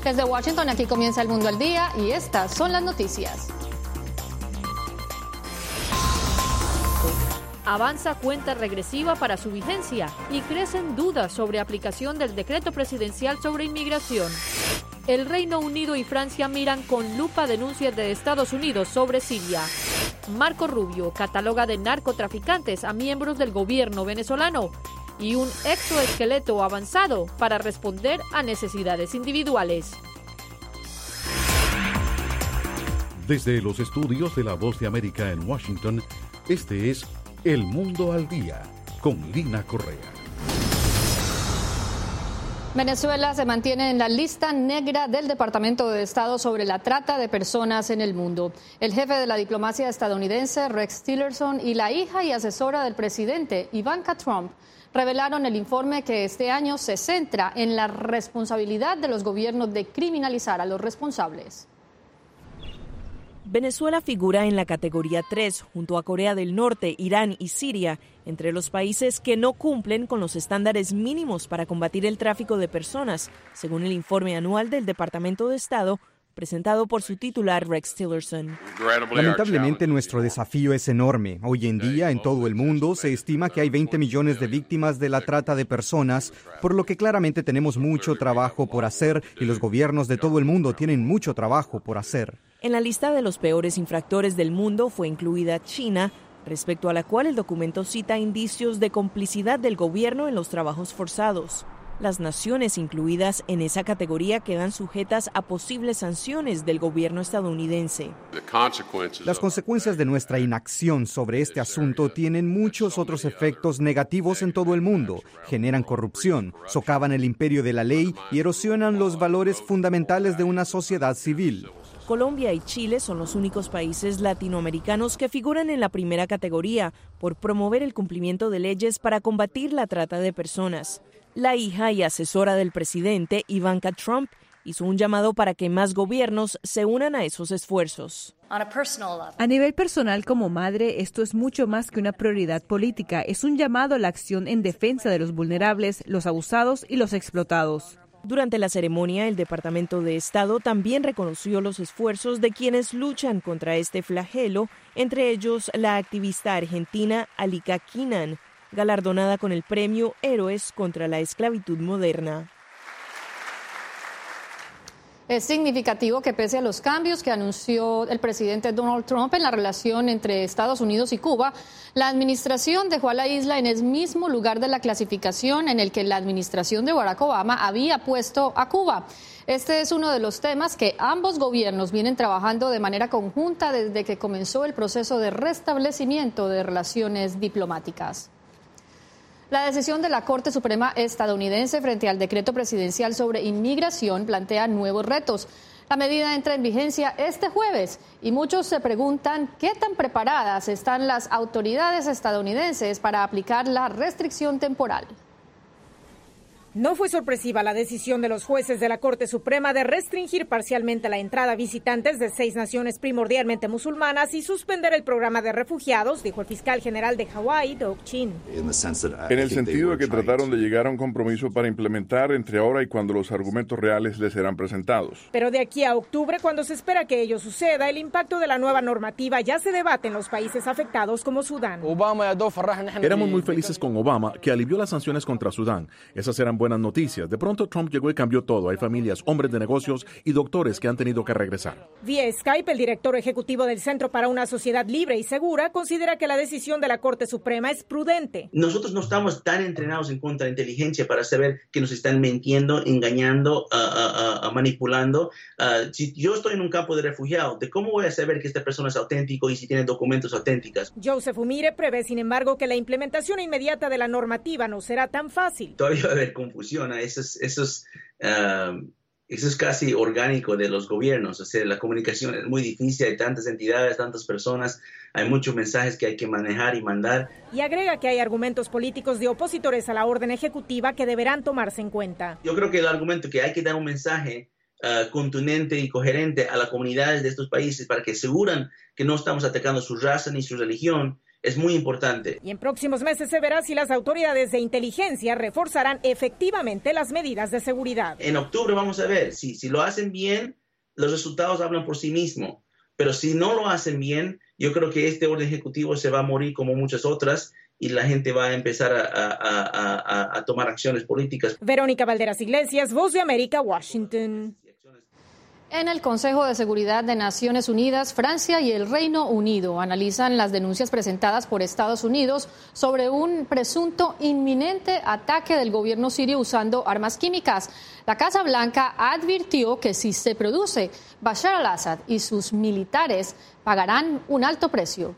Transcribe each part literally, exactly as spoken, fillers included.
Desde Washington, aquí comienza El Mundo al Día y estas son las noticias. Avanza cuenta regresiva para su vigencia y crecen dudas sobre aplicación del decreto presidencial sobre inmigración. El Reino Unido y Francia miran con lupa denuncias de Estados Unidos sobre Siria. Marco Rubio cataloga de narcotraficantes a miembros del gobierno venezolano y un exoesqueleto avanzado para responder a necesidades individuales. Desde los estudios de La Voz de América en Washington, este es El Mundo al Día, con Lina Correa. Venezuela se mantiene en la lista negra del Departamento de Estado sobre la trata de personas en el mundo. El jefe de la diplomacia estadounidense, Rex Tillerson, y la hija y asesora del presidente, Ivanka Trump, revelaron el informe que este año se centra en la responsabilidad de los gobiernos de criminalizar a los responsables. Venezuela figura en la categoría tres, junto a Corea del Norte, Irán y Siria, entre los países que no cumplen con los estándares mínimos para combatir el tráfico de personas, según el informe anual del Departamento de Estado, presentado por su titular Rex Tillerson. Lamentablemente, nuestro desafío es enorme. Hoy en día, en todo el mundo, se estima que hay veinte millones de víctimas de la trata de personas, por lo que claramente tenemos mucho trabajo por hacer y los gobiernos de todo el mundo tienen mucho trabajo por hacer. En la lista de los peores infractores del mundo fue incluida China, respecto a la cual el documento cita indicios de complicidad del gobierno en los trabajos forzados. Las naciones incluidas en esa categoría quedan sujetas a posibles sanciones del gobierno estadounidense. Las consecuencias de nuestra inacción sobre este asunto tienen muchos otros efectos negativos en todo el mundo. Generan corrupción, socavan el imperio de la ley y erosionan los valores fundamentales de una sociedad civil. Colombia y Chile son los únicos países latinoamericanos que figuran en la primera categoría por promover el cumplimiento de leyes para combatir la trata de personas. La hija y asesora del presidente, Ivanka Trump, hizo un llamado para que más gobiernos se unan a esos esfuerzos. A nivel personal, como madre, esto es mucho más que una prioridad política. Es un llamado a la acción en defensa de los vulnerables, los abusados y los explotados. Durante la ceremonia, el Departamento de Estado también reconoció los esfuerzos de quienes luchan contra este flagelo, entre ellos la activista argentina Alika Kinan, galardonada con el premio Héroes contra la Esclavitud Moderna. Es significativo que pese a los cambios que anunció el presidente Donald Trump en la relación entre Estados Unidos y Cuba, la administración dejó a la isla en el mismo lugar de la clasificación en el que la administración de Barack Obama había puesto a Cuba. Este es uno de los temas que ambos gobiernos vienen trabajando de manera conjunta desde que comenzó el proceso de restablecimiento de relaciones diplomáticas. La decisión de la Corte Suprema estadounidense frente al decreto presidencial sobre inmigración plantea nuevos retos. La medida entra en vigencia este jueves y muchos se preguntan qué tan preparadas están las autoridades estadounidenses para aplicar la restricción temporal. No fue sorpresiva la decisión de los jueces de la Corte Suprema de restringir parcialmente la entrada a visitantes de seis naciones primordialmente musulmanas y suspender el programa de refugiados, dijo el fiscal general de Hawái, Doug Chin. En el sentido de que trataron de llegar a un compromiso para implementar entre ahora y cuando los argumentos reales les serán presentados. Pero de aquí a octubre, cuando se espera que ello suceda, el impacto de la nueva normativa ya se debate en los países afectados como Sudán. Éramos muy felices con Obama, que alivió las sanciones contra Sudán. Esas eran buenas noticias. De pronto Trump llegó y cambió todo. Hay familias, hombres de negocios y doctores que han tenido que regresar. Vía Skype, el director ejecutivo del Centro para una Sociedad Libre y Segura considera que la decisión de la Corte Suprema es prudente. Nosotros no estamos tan entrenados en contrainteligencia para saber que nos están mintiendo, engañando, uh, uh, uh, manipulando. Uh, si yo estoy en un campo de refugiados, ¿de cómo voy a saber que esta persona es auténtico y si tiene documentos auténticos? Joseph Umire prevé, sin embargo, que la implementación inmediata de la normativa no será tan fácil. Todavía va a haber confusión. Eso es, eso, es, uh, eso es casi orgánico de los gobiernos. O sea, la comunicación es muy difícil, hay tantas entidades, tantas personas, hay muchos mensajes que hay que manejar y mandar. Y agrega que hay argumentos políticos de opositores a la orden ejecutiva que deberán tomarse en cuenta. Yo creo que el argumento que hay que dar un mensaje uh, contundente y coherente a las comunidades de estos países para que aseguran que no estamos atacando su raza ni su religión es muy importante. Y en próximos meses se verá si las autoridades de inteligencia reforzarán efectivamente las medidas de seguridad. En octubre vamos a ver, si, si lo hacen bien, los resultados hablan por sí mismos. Pero si no lo hacen bien, yo creo que este orden ejecutivo se va a morir como muchas otras y la gente va a empezar a, a, a, a, a tomar acciones políticas. Verónica Valderas Iglesias, Voz de América, Washington. En el Consejo de Seguridad de Naciones Unidas, Francia y el Reino Unido analizan las denuncias presentadas por Estados Unidos sobre un presunto inminente ataque del gobierno sirio usando armas químicas. La Casa Blanca advirtió que si se produce, Bashar al-Assad y sus militares pagarán un alto precio.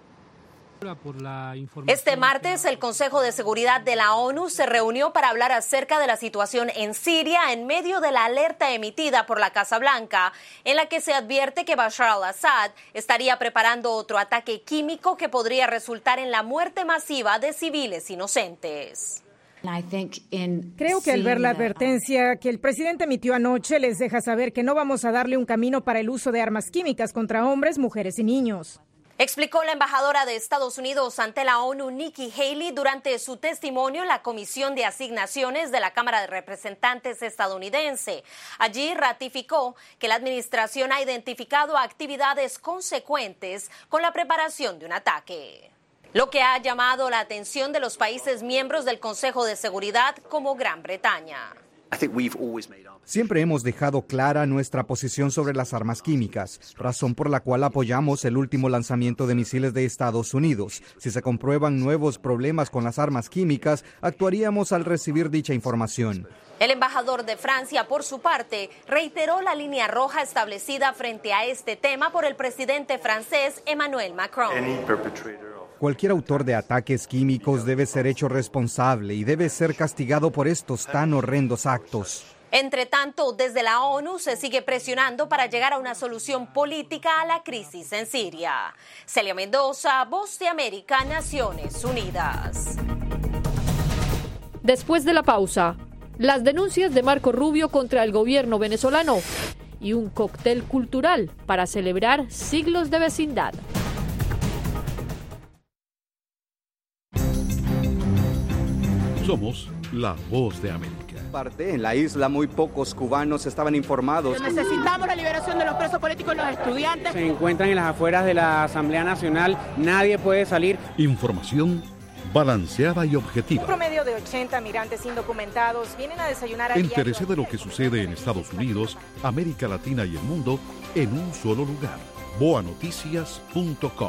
Este martes, el Consejo de Seguridad de la ONU se reunió para hablar acerca de la situación en Siria en medio de la alerta emitida por la Casa Blanca, en la que se advierte que Bashar al-Assad estaría preparando otro ataque químico que podría resultar en la muerte masiva de civiles inocentes. Creo que al ver la advertencia que el presidente emitió anoche les deja saber que no vamos a darle un camino para el uso de armas químicas contra hombres, mujeres y niños. Explicó la embajadora de Estados Unidos ante la ONU, Nikki Haley, durante su testimonio en la Comisión de Asignaciones de la Cámara de Representantes estadounidense. Allí ratificó que la administración ha identificado actividades consecuentes con la preparación de un ataque, lo que ha llamado la atención de los países miembros del Consejo de Seguridad como Gran Bretaña. Siempre hemos dejado clara nuestra posición sobre las armas químicas, razón por la cual apoyamos el último lanzamiento de misiles de Estados Unidos. Si se comprueban nuevos problemas con las armas químicas, actuaríamos al recibir dicha información. El embajador de Francia, por su parte, reiteró la línea roja establecida frente a este tema por el presidente francés Emmanuel Macron. Cualquier autor de ataques químicos debe ser hecho responsable y debe ser castigado por estos tan horrendos actos. Entre tanto, desde la ONU se sigue presionando para llegar a una solución política a la crisis en Siria. Celia Mendoza, Voz de América, Naciones Unidas. Después de la pausa, las denuncias de Marco Rubio contra el gobierno venezolano y un cóctel cultural para celebrar siglos de vecindad. Somos la Voz de América. En la isla muy pocos cubanos estaban informados. Necesitamos la liberación de los presos políticos y los estudiantes. Se encuentran en las afueras de la Asamblea Nacional, nadie puede salir. Información balanceada y objetiva. Un promedio de ochenta migrantes indocumentados vienen a desayunar a Entérese de lo que sucede en Estados Unidos, América Latina y el mundo en un solo lugar. boa noticias punto com.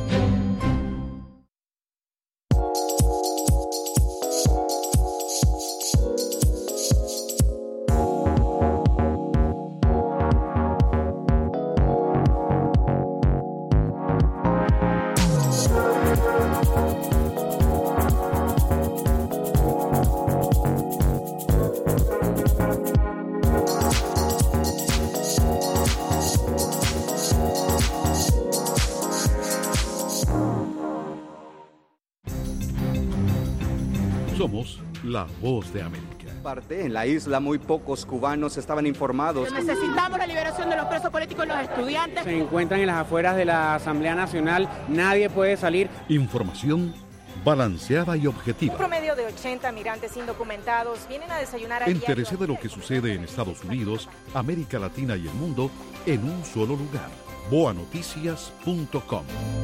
Somos la Voz de América. Parte en la isla muy pocos cubanos estaban informados. Necesitamos la liberación de los presos políticos y los estudiantes. Se encuentran en las afueras de la Asamblea Nacional, nadie puede salir. Información balanceada y objetiva. Un promedio de ochenta migrantes indocumentados vienen a desayunar a Entérese de lo que sucede en Estados Unidos, América Latina y el mundo en un solo lugar. boa noticias punto com.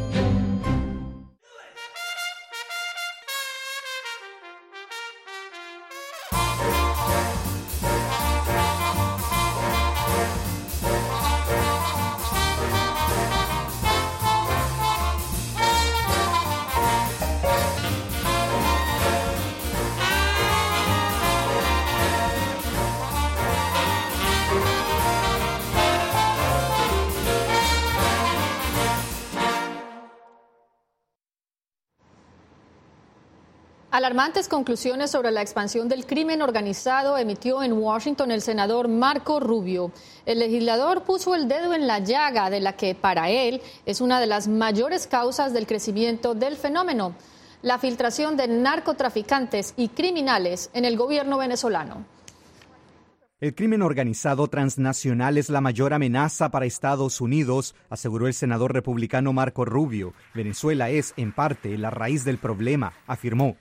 Alarmantes conclusiones sobre la expansión del crimen organizado emitió en Washington el senador Marco Rubio. El legislador puso el dedo en la llaga de la que para él es una de las mayores causas del crecimiento del fenómeno, la filtración de narcotraficantes y criminales en el gobierno venezolano. El crimen organizado transnacional es la mayor amenaza para Estados Unidos, aseguró el senador republicano Marco Rubio. Venezuela es, en parte, la raíz del problema, afirmó.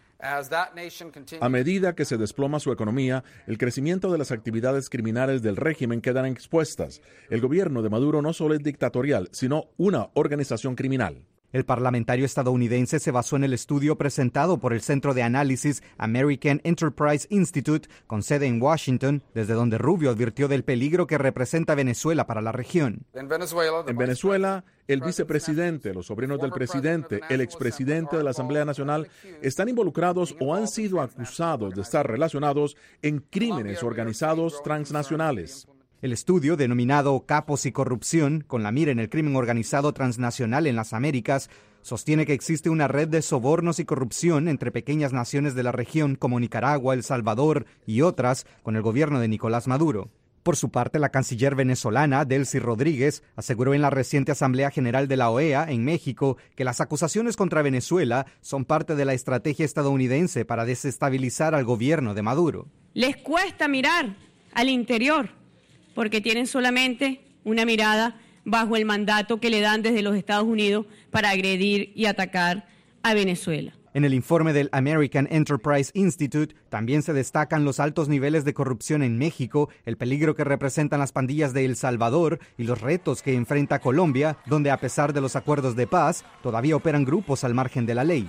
A medida que se desploma su economía, el crecimiento de las actividades criminales del régimen quedan expuestas. El gobierno de Maduro no solo es dictatorial, sino una organización criminal. El parlamentario estadounidense se basó en el estudio presentado por el Centro de Análisis American Enterprise Institute, con sede en Washington, desde donde Rubio advirtió del peligro que representa Venezuela para la región. En Venezuela, el vicepresidente, los sobrinos del presidente, el expresidente de la Asamblea Nacional están involucrados o han sido acusados de estar relacionados en crímenes organizados transnacionales. El estudio, denominado Capos y Corrupción, con la mira en el crimen organizado transnacional en las Américas, sostiene que existe una red de sobornos y corrupción entre pequeñas naciones de la región como Nicaragua, El Salvador y otras con el gobierno de Nicolás Maduro. Por su parte, la canciller venezolana, Delcy Rodríguez, aseguró en la reciente Asamblea General de la O E A en México que las acusaciones contra Venezuela son parte de la estrategia estadounidense para desestabilizar al gobierno de Maduro. Les cuesta mirar al interior, porque tienen solamente una mirada bajo el mandato que le dan desde los Estados Unidos para agredir y atacar a Venezuela. En el informe del American Enterprise Institute también se destacan los altos niveles de corrupción en México, el peligro que representan las pandillas de El Salvador y los retos que enfrenta Colombia, donde a pesar de los acuerdos de paz, todavía operan grupos al margen de la ley.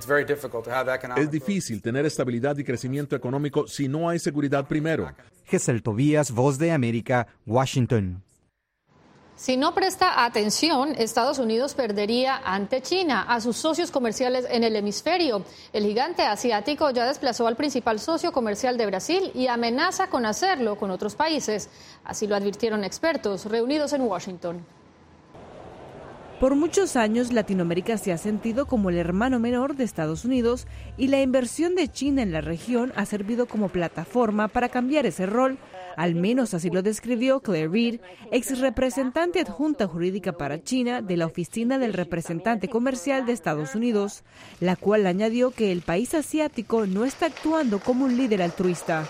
Es difícil tener estabilidad y crecimiento económico si no hay seguridad primero. Gesell Tobías, Voz de América, Washington. Si no presta atención, Estados Unidos perdería ante China a sus socios comerciales en el hemisferio. El gigante asiático ya desplazó al principal socio comercial de Brasil y amenaza con hacerlo con otros países. Así lo advirtieron expertos reunidos en Washington. Por muchos años, Latinoamérica se ha sentido como el hermano menor de Estados Unidos y la inversión de China en la región ha servido como plataforma para cambiar ese rol. Al menos así lo describió Claire Reid, ex representante adjunta jurídica para China de la Oficina del Representante Comercial de Estados Unidos, la cual añadió que el país asiático no está actuando como un líder altruista.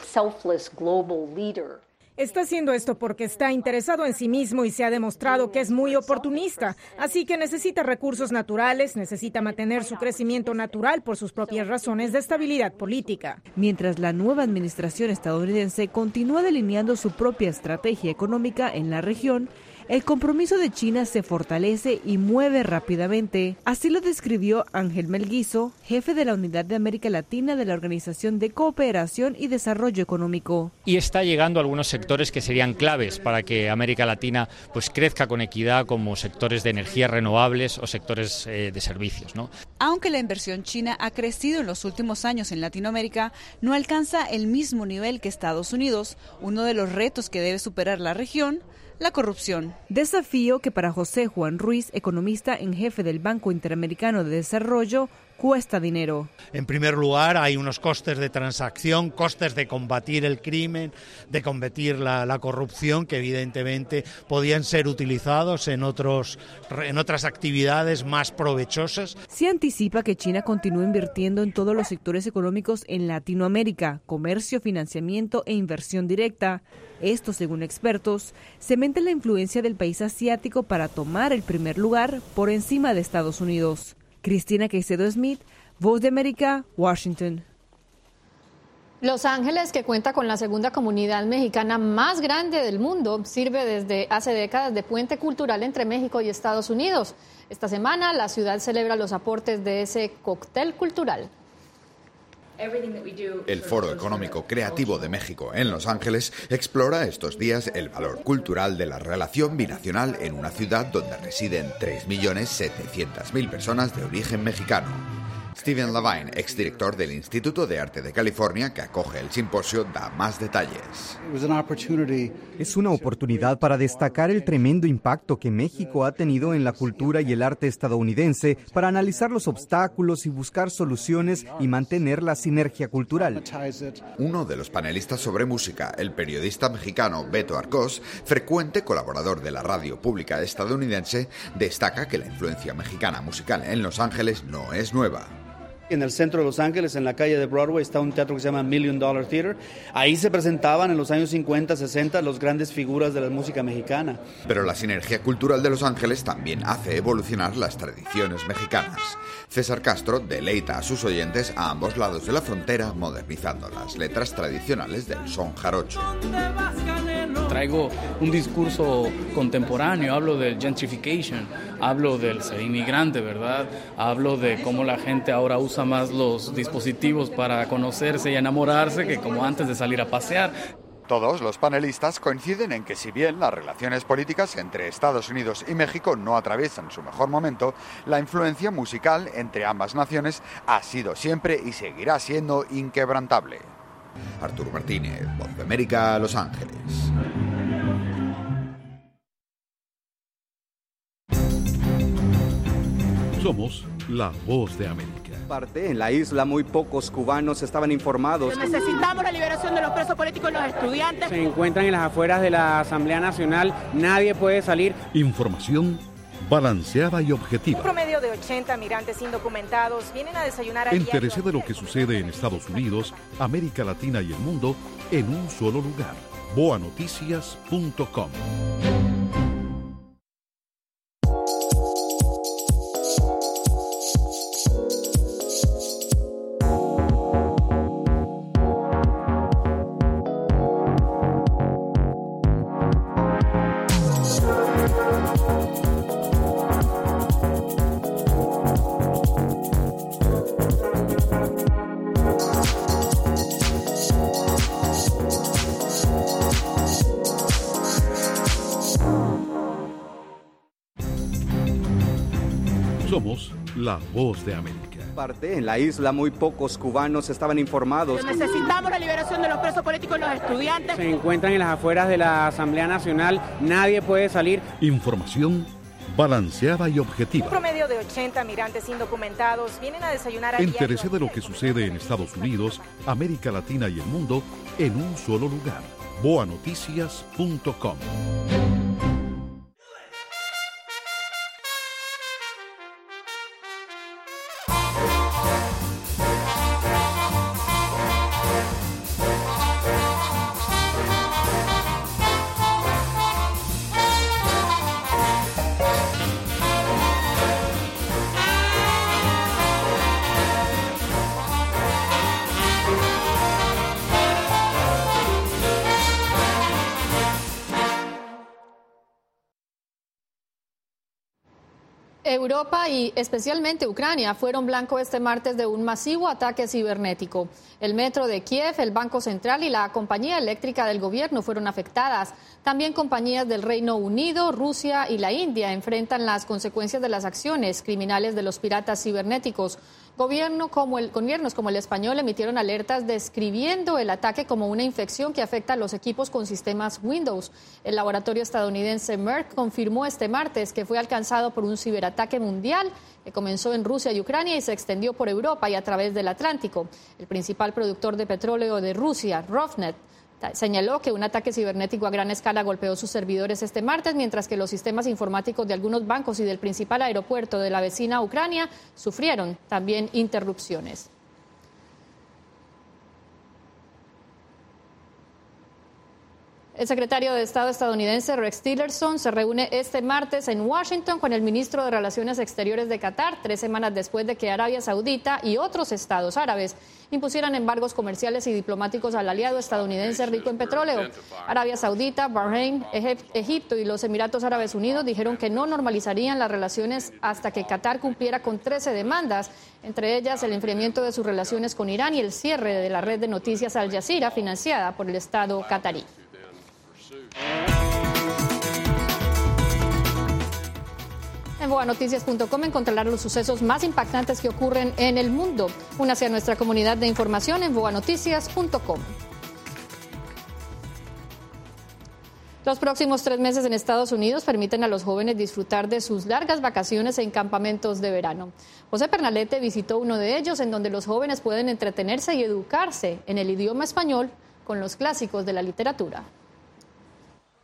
Está haciendo esto porque está interesado en sí mismo y se ha demostrado que es muy oportunista, así que necesita recursos naturales, necesita mantener su crecimiento natural por sus propias razones de estabilidad política. Mientras la nueva administración estadounidense continúa delineando su propia estrategia económica en la región, el compromiso de China se fortalece y mueve rápidamente. Así lo describió Ángel Melguizo, jefe de la Unidad de América Latina de la Organización de Cooperación y Desarrollo Económico. Y está llegando a algunos sectores que serían claves para que América Latina pues crezca con equidad, como sectores de energías renovables o sectores eh, de servicios, ¿no? Aunque la inversión china ha crecido en los últimos años en Latinoamérica, no alcanza el mismo nivel que Estados Unidos. Uno de los retos que debe superar la región: la corrupción. Desafío que para José Juan Ruiz, economista en jefe del Banco Interamericano de Desarrollo, cuesta dinero. En primer lugar, hay unos costes de transacción, costes de combatir el crimen, de combatir la, la corrupción, que evidentemente podían ser utilizados en, otros, en otras actividades más provechosas. Se anticipa que China continúe invirtiendo en todos los sectores económicos en Latinoamérica: comercio, financiamiento e inversión directa. Esto, según expertos, cementa la influencia del país asiático para tomar el primer lugar por encima de Estados Unidos. Cristina Caicedo Smith, Voz de América, Washington. Los Ángeles, que cuenta con la segunda comunidad mexicana más grande del mundo, sirve desde hace décadas de puente cultural entre México y Estados Unidos. Esta semana la ciudad celebra los aportes de ese cóctel cultural. El Foro Económico Creativo de México en Los Ángeles explora estos días el valor cultural de la relación binacional en una ciudad donde residen tres millones setecientas mil personas de origen mexicano. Steven Levine, exdirector del Instituto de Arte de California, que acoge el simposio, da más detalles. Es una oportunidad para destacar el tremendo impacto que México ha tenido en la cultura y el arte estadounidense, para analizar los obstáculos y buscar soluciones y mantener la sinergia cultural. Uno de los panelistas sobre música, el periodista mexicano Beto Arcos, frecuente colaborador de la radio pública estadounidense, destaca que la influencia mexicana musical en Los Ángeles no es nueva. En el centro de Los Ángeles, en la calle de Broadway, está un teatro que se llama Million Dollar Theater. Ahí se presentaban en los años cincuenta, sesenta las grandes figuras de la música mexicana. Pero la sinergia cultural de Los Ángeles también hace evolucionar las tradiciones mexicanas. César Castro deleita a sus oyentes a ambos lados de la frontera, modernizando las letras tradicionales del son jarocho. Traigo un discurso contemporáneo, hablo del gentrification, hablo del ser inmigrante, ¿verdad? Hablo de cómo la gente ahora usa más los dispositivos para conocerse y enamorarse que como antes de salir a pasear. Todos los panelistas coinciden en que si bien las relaciones políticas entre Estados Unidos y México no atraviesan su mejor momento, la influencia musical entre ambas naciones ha sido siempre y seguirá siendo inquebrantable. Arturo Martínez, Voz de América, Los Ángeles. Somos la Voz de América. Parte en la isla muy pocos cubanos estaban informados. Necesitamos la liberación de los presos políticos y los estudiantes. Se encuentran en las afueras de la Asamblea Nacional, nadie puede salir. Información balanceada y objetiva. Un promedio de ochenta migrantes indocumentados vienen a desayunar a Entérese de lo que sucede en Estados Unidos, América Latina y el mundo en un solo lugar. boa noticias punto com. Somos la Voz de América. Parte en la isla muy pocos cubanos estaban informados. Necesitamos la liberación de los presos políticos y los estudiantes. Se encuentran en las afueras de la Asamblea Nacional, nadie puede salir. Información balanceada y objetiva. Un promedio de ochenta migrantes indocumentados vienen a desayunar a Entérese de lo que sucede en Estados Unidos, América Latina y el mundo en un solo lugar. boa noticias punto com. Europa y especialmente Ucrania fueron blanco este martes de un masivo ataque cibernético. El metro de Kiev, el Banco Central y la compañía eléctrica del gobierno fueron afectadas. También compañías del Reino Unido, Rusia y la India enfrentan las consecuencias de las acciones criminales de los piratas cibernéticos. Gobierno como el, gobiernos como el español emitieron alertas describiendo el ataque como una infección que afecta a los equipos con sistemas Windows. El laboratorio estadounidense Merck confirmó este martes que fue alcanzado por un ciberataque mundial que comenzó en Rusia y Ucrania y se extendió por Europa y a través del Atlántico. El principal productor de petróleo de Rusia, Rosneft, señaló que un ataque cibernético a gran escala golpeó sus servidores este martes, mientras que los sistemas informáticos de algunos bancos y del principal aeropuerto de la vecina Ucrania sufrieron también interrupciones. El secretario de Estado estadounidense Rex Tillerson se reúne este martes en Washington con el ministro de Relaciones Exteriores de Qatar, tres semanas después de que Arabia Saudita y otros estados árabes impusieran embargos comerciales y diplomáticos al aliado estadounidense rico en petróleo. Arabia Saudita, Bahrein, Egipto y los Emiratos Árabes Unidos dijeron que no normalizarían las relaciones hasta que Qatar cumpliera con trece demandas, entre ellas el enfriamiento de sus relaciones con Irán y el cierre de la red de noticias Al Jazeera financiada por el Estado qatarí. En boa noticias punto com encontrarán los sucesos más impactantes que ocurren en el mundo. Únase a nuestra comunidad de información en boa noticias punto com. Los próximos tres meses en Estados Unidos permiten a los jóvenes disfrutar de sus largas vacaciones en campamentos de verano. José Pernalete visitó uno de ellos, en donde los jóvenes pueden entretenerse y educarse en el idioma español con los clásicos de la literatura.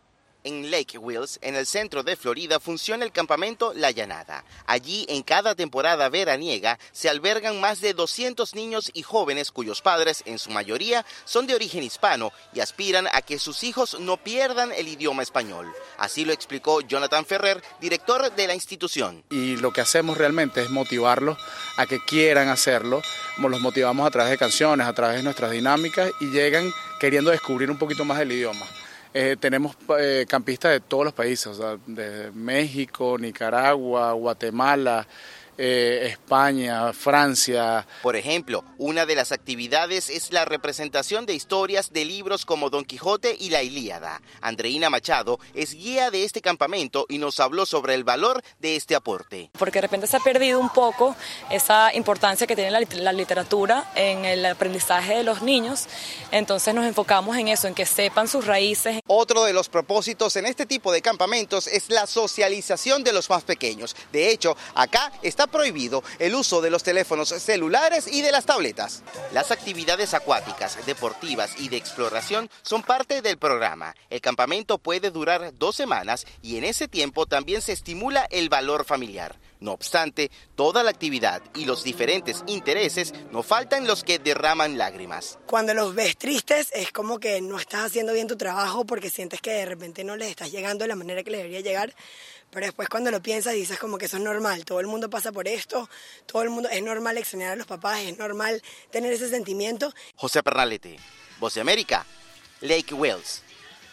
En Lake Wales, en el centro de Florida, funciona el campamento La Llanada. Allí, en cada temporada veraniega, se albergan más de doscientos niños y jóvenes cuyos padres, en su mayoría, son de origen hispano y aspiran a que sus hijos no pierdan el idioma español. Así lo explicó Jonathan Ferrer, director de la institución. Y lo que hacemos realmente es motivarlos a que quieran hacerlo. Los motivamos a través de canciones, a través de nuestras dinámicas y llegan queriendo descubrir un poquito más el idioma. Eh, tenemos eh, campistas de todos los países, o sea, de México, Nicaragua, Guatemala, eh, España, Francia. Por ejemplo, una de las actividades es la representación de historias de libros como Don Quijote y la Ilíada. Andreina Machado es guía de este campamento y nos habló sobre el valor de este aporte. Porque de repente se ha perdido un poco esa importancia que tiene la, la literatura en el aprendizaje de los niños, entonces nos enfocamos en eso, en que sepan sus raíces. Otro de los propósitos en este tipo de campamentos es la socialización de los más pequeños. De hecho, acá está prohibido el uso de los teléfonos celulares y de las tabletas. Las actividades acuáticas, deportivas y de exploración son parte del programa. El campamento puede durar dos semanas y en ese tiempo también se estimula el valor familiar. No obstante, toda la actividad y los diferentes intereses no faltan los que derraman lágrimas. Cuando los ves tristes es como que no estás haciendo bien tu trabajo porque sientes que de repente no les estás llegando de la manera que les debería llegar. Pero después cuando lo piensas dices como que eso es normal, todo el mundo pasa por esto, todo el mundo, es normal extrañar a los papás, es normal tener ese sentimiento. José Pernalete, Voz de América, Lake Wales.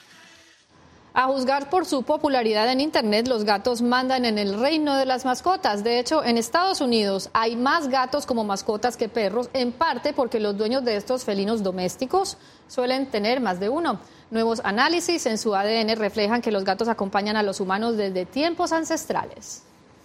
A juzgar por su popularidad en Internet, los gatos mandan en el reino de las mascotas. De hecho, en Estados Unidos hay más gatos como mascotas que perros, en parte porque los dueños de estos felinos domésticos suelen tener más de uno. Nuevos análisis en su A D N reflejan que los gatos acompañan a los humanos desde tiempos ancestrales.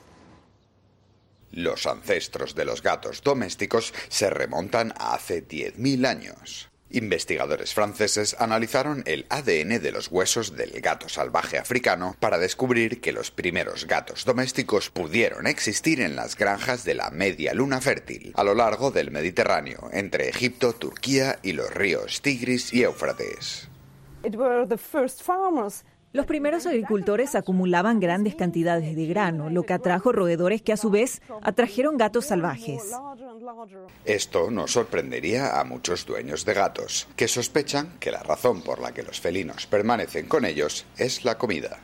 Los ancestros de los gatos domésticos se remontan a hace diez mil años. Investigadores franceses analizaron el A D N de los huesos del gato salvaje africano para descubrir que los primeros gatos domésticos pudieron existir en las granjas de la Media Luna Fértil, a lo largo del Mediterráneo, entre Egipto, Turquía y los ríos Tigris y Éufrates. Los primeros agricultores acumulaban grandes cantidades de grano, lo que atrajo roedores que a su vez atrajeron gatos salvajes. Esto no sorprendería a muchos dueños de gatos, que sospechan que la razón por la que los felinos permanecen con ellos es la comida.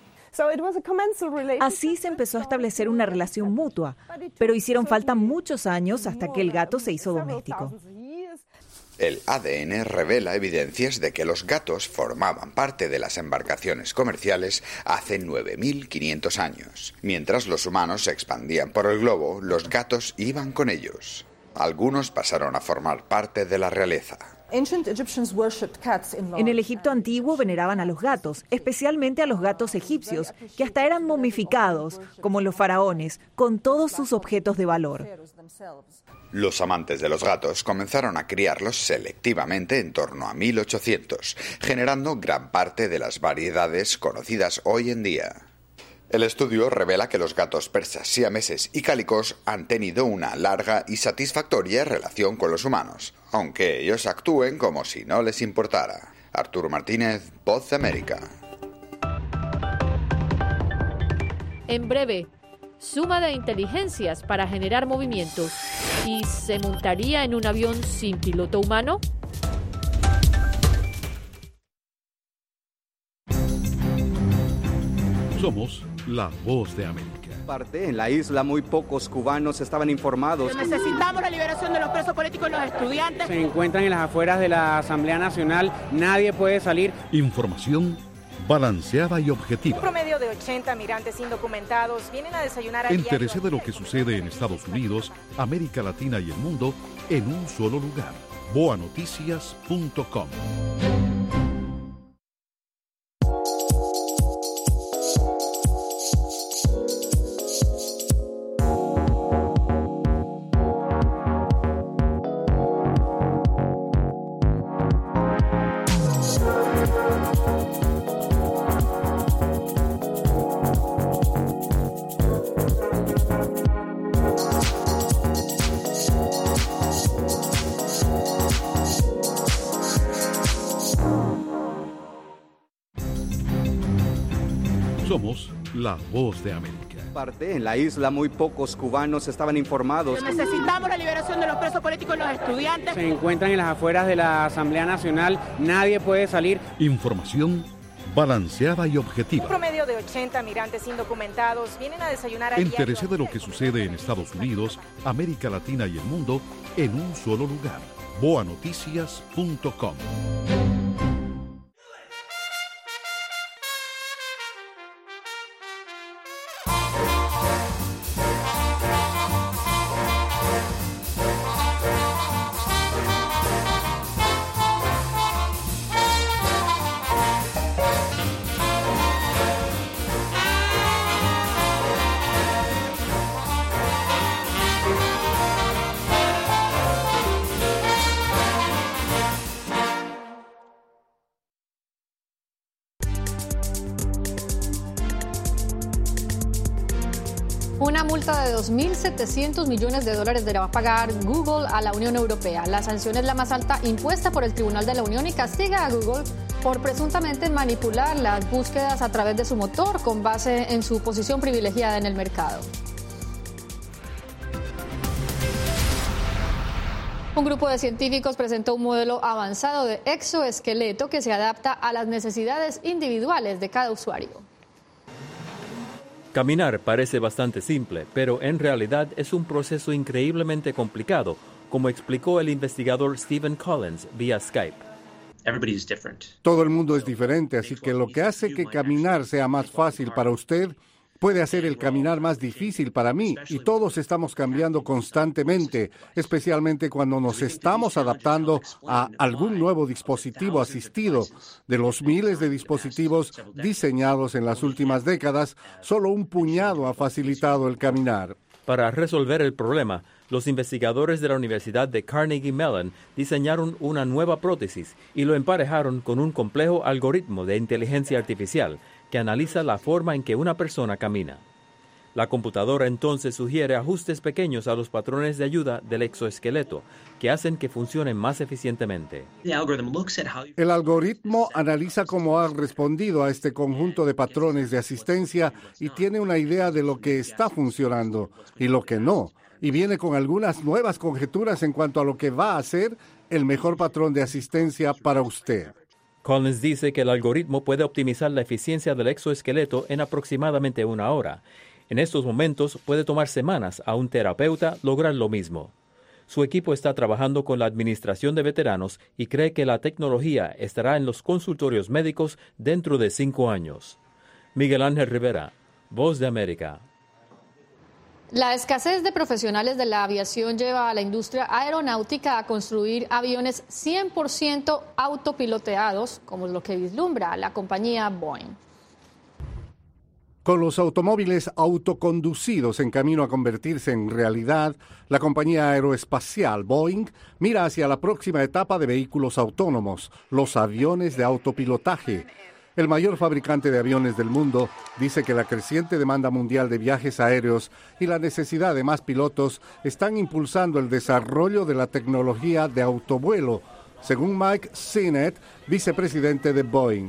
Así se empezó a establecer una relación mutua, pero hicieron falta muchos años hasta que el gato se hizo doméstico. El A D N revela evidencias de que los gatos formaban parte de las embarcaciones comerciales hace nueve mil quinientos años. Mientras los humanos se expandían por el globo, los gatos iban con ellos. Algunos pasaron a formar parte de la realeza. En el Egipto antiguo veneraban a los gatos, especialmente a los gatos egipcios, que hasta eran momificados, como los faraones, con todos sus objetos de valor. Los amantes de los gatos comenzaron a criarlos selectivamente en torno a mil ochocientos, generando gran parte de las variedades conocidas hoy en día. El estudio revela que los gatos persas, siameses y cálicos han tenido una larga y satisfactoria relación con los humanos, aunque ellos actúen como si no les importara. Arturo Martínez, Voz de América. En breve, suma de inteligencias para generar movimientos. ¿Y se montaría en un avión sin piloto humano? Somos la Voz de América. Parte en la isla muy pocos cubanos estaban informados. Necesitamos la liberación de los presos políticos y los estudiantes. Se encuentran en las afueras de la Asamblea Nacional, nadie puede salir. Información balanceada y objetiva. Un promedio de ochenta migrantes indocumentados vienen a desayunar a Entérese de lo que sucede en Estados Unidos, América Latina y el mundo en un solo lugar. boa noticias punto com. Somos la voz de América. En la isla muy pocos cubanos estaban informados. Necesitamos la liberación de los presos políticos y los estudiantes. Se encuentran en las afueras de la Asamblea Nacional, nadie puede salir. Información balanceada y objetiva. Un promedio de ochenta migrantes indocumentados vienen a desayunar a Entérese de lo que sucede en Estados Unidos, América Latina y el mundo en un solo lugar. boa noticias punto com. Una multa de dos mil setecientos millones de dólares deberá pagar Google a la Unión Europea. La sanción es la más alta impuesta por el Tribunal de la Unión y castiga a Google por presuntamente manipular las búsquedas a través de su motor con base en su posición privilegiada en el mercado. Un grupo de científicos presentó un modelo avanzado de exoesqueleto que se adapta a las necesidades individuales de cada usuario. Caminar parece bastante simple, pero en realidad es un proceso increíblemente complicado, como explicó el investigador Stephen Collins vía Skype. Todo el mundo es diferente, así que lo que hace que caminar sea más fácil para usted puede hacer el caminar más difícil para mí, y todos estamos cambiando constantemente, especialmente cuando nos estamos adaptando a algún nuevo dispositivo asistido. De los miles de dispositivos diseñados en las últimas décadas, solo un puñado ha facilitado el caminar. Para resolver el problema, los investigadores de la Universidad de Carnegie Mellon diseñaron una nueva prótesis y lo emparejaron con un complejo algoritmo de inteligencia artificial que analiza la forma en que una persona camina. La computadora entonces sugiere ajustes pequeños a los patrones de ayuda del exoesqueleto que hacen que funcionen más eficientemente. El algoritmo analiza cómo ha respondido a este conjunto de patrones de asistencia y tiene una idea de lo que está funcionando y lo que no, y viene con algunas nuevas conjeturas en cuanto a lo que va a ser el mejor patrón de asistencia para usted. Collins dice que el algoritmo puede optimizar la eficiencia del exoesqueleto en aproximadamente una hora. En estos momentos puede tomar semanas a un terapeuta lograr lo mismo. Su equipo está trabajando con la Administración de Veteranos y cree que la tecnología estará en los consultorios médicos dentro de cinco años. Miguel Ángel Rivera, Voz de América. La escasez de profesionales de la aviación lleva a la industria aeronáutica a construir aviones cien por ciento autopiloteados, como es lo que vislumbra la compañía Boeing. Con los automóviles autoconducidos en camino a convertirse en realidad, la compañía aeroespacial Boeing mira hacia la próxima etapa de vehículos autónomos, los aviones de autopilotaje. El mayor fabricante de aviones del mundo dice que la creciente demanda mundial de viajes aéreos y la necesidad de más pilotos están impulsando el desarrollo de la tecnología de autovuelo, según Mike Sinnett, vicepresidente de Boeing.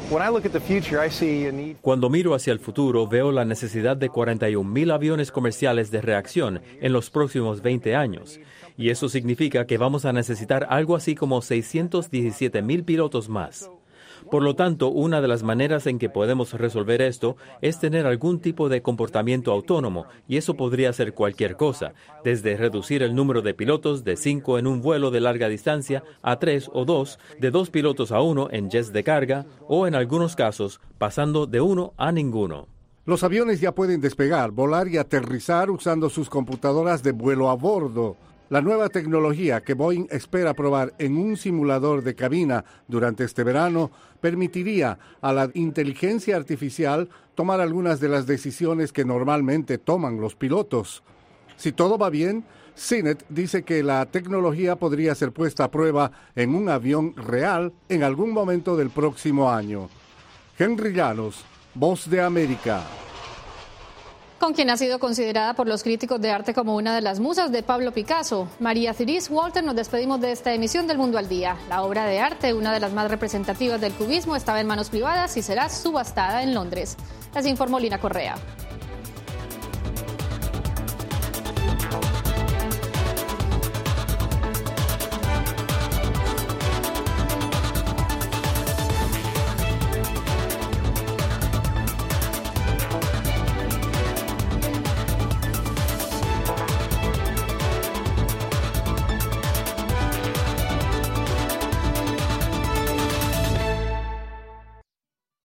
Cuando miro hacia el futuro, veo la necesidad de cuarenta y un mil aviones comerciales de reacción en los próximos veinte años. Y eso significa que vamos a necesitar algo así como seiscientos diecisiete mil pilotos más. Por lo tanto, una de las maneras en que podemos resolver esto es tener algún tipo de comportamiento autónomo, y eso podría ser cualquier cosa, desde reducir el número de pilotos de cinco en un vuelo de larga distancia a tres o dos, de dos pilotos a uno en jets de carga, o en algunos casos, pasando de uno a ninguno. Los aviones ya pueden despegar, volar y aterrizar usando sus computadoras de vuelo a bordo. La nueva tecnología que Boeing espera probar en un simulador de cabina durante este verano permitiría a la inteligencia artificial tomar algunas de las decisiones que normalmente toman los pilotos. Si todo va bien, Sinnett dice que la tecnología podría ser puesta a prueba en un avión real en algún momento del próximo año. Henry Llanos, Voz de América. con quien ha sido considerada por los críticos de arte como una de las musas de Pablo Picasso. María Therese Walter, nos despedimos de esta emisión del Mundo al Día. La obra de arte, una de las más representativas del cubismo, estaba en manos privadas y será subastada en Londres. Les informó Lina Correa.